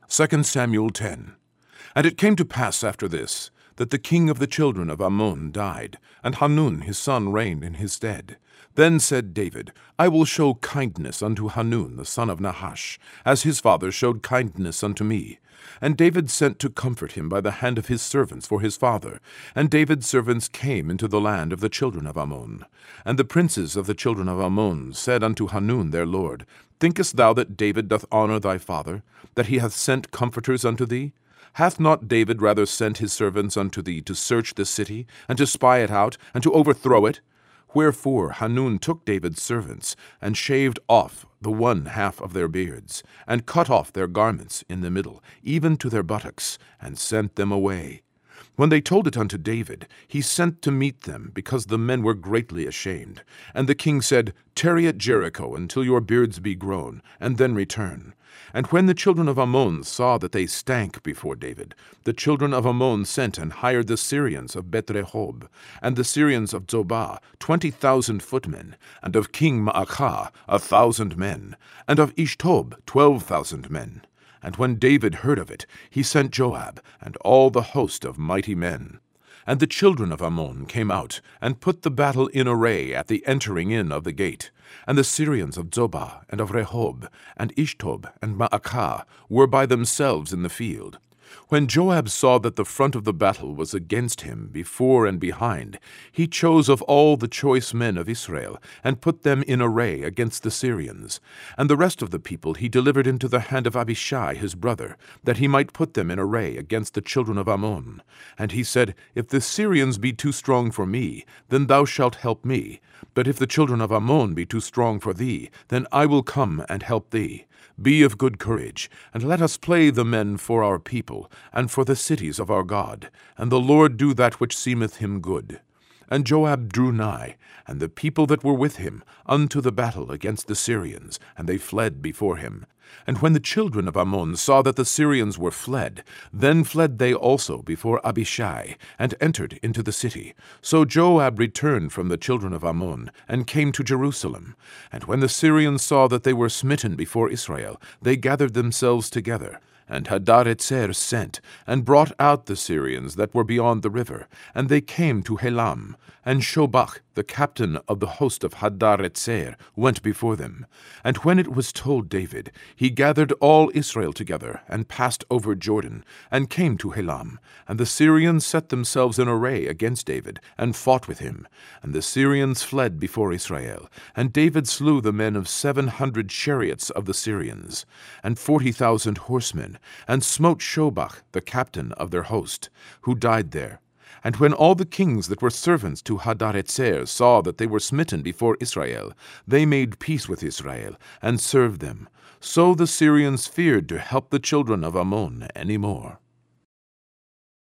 2 Samuel 10. And it came to pass after this, that the king of the children of Ammon died, and Hanun his son reigned in his stead. Then said David, I will show kindness unto Hanun the son of Nahash, as his father showed kindness unto me. And David sent to comfort him by the hand of his servants for his father. And David's servants came into the land of the children of Ammon. And the princes of the children of Ammon said unto Hanun their lord, Thinkest thou that David doth honor thy father, that he hath sent comforters unto thee? Hath not David rather sent his servants unto thee to search the city, and to spy it out, and to overthrow it? Wherefore Hanun took David's servants, and shaved off the one half of their beards, and cut off their garments in the middle, even to their buttocks, and sent them away. When they told it unto David, he sent to meet them, because the men were greatly ashamed. And the king said, Tarry at Jericho until your beards be grown, and then return. And when the children of Ammon saw that they stank before David, the children of Ammon sent and hired the Syrians of Beth-rehob, and the Syrians of Zobah, 20,000 footmen, and of King Maacah 1,000 men, and of Ishtob 12,000 men. And when David heard of it, he sent Joab, and all the host of mighty men. And the children of Ammon came out, and put the battle in array at the entering in of the gate. And the Syrians of Zobah, and of Rehob, and Ishtob, and Maacah were by themselves in the field. When Joab saw that the front of the battle was against him, before and behind, he chose of all the choice men of Israel, and put them in array against the Syrians. And the rest of the people he delivered into the hand of Abishai his brother, that he might put them in array against the children of Ammon. And he said, If the Syrians be too strong for me, then thou shalt help me. But if the children of Ammon be too strong for thee, then I will come and help thee. Be of good courage, and let us play the men for our people, and for the cities of our God, and the Lord do that which seemeth him good. And Joab drew nigh, and the people that were with him, unto the battle against the Syrians, and they fled before him. And when the children of Ammon saw that the Syrians were fled, then fled they also before Abishai, and entered into the city. So Joab returned from the children of Ammon, and came to Jerusalem. And when the Syrians saw that they were smitten before Israel, they gathered themselves together. And Hadarezer sent, and brought out the Syrians that were beyond the river, and they came to Helam. And Shobach, the captain of the host of Hadarezer, went before them. And when it was told David, he gathered all Israel together, and passed over Jordan, and came to Helam. And the Syrians set themselves in array against David, and fought with him. And the Syrians fled before Israel. And David slew the men of 700 chariots of the Syrians, and 40,000 horsemen, and smote Shobach, the captain of their host, who died there. And when all the kings that were servants to Hadarezer saw that they were smitten before Israel, they made peace with Israel, and served them. So the Syrians feared to help the children of Ammon any more.